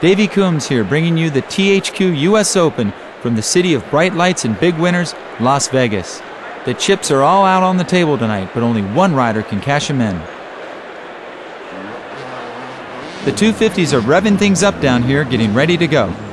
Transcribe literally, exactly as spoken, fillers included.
Davey Coombs here, bringing you the T H Q U S Open from the city of bright lights and big winners, Las Vegas. The chips are all out on the table tonight, but only one rider can cash them in. The two fifties are revving things up down here, getting ready to go.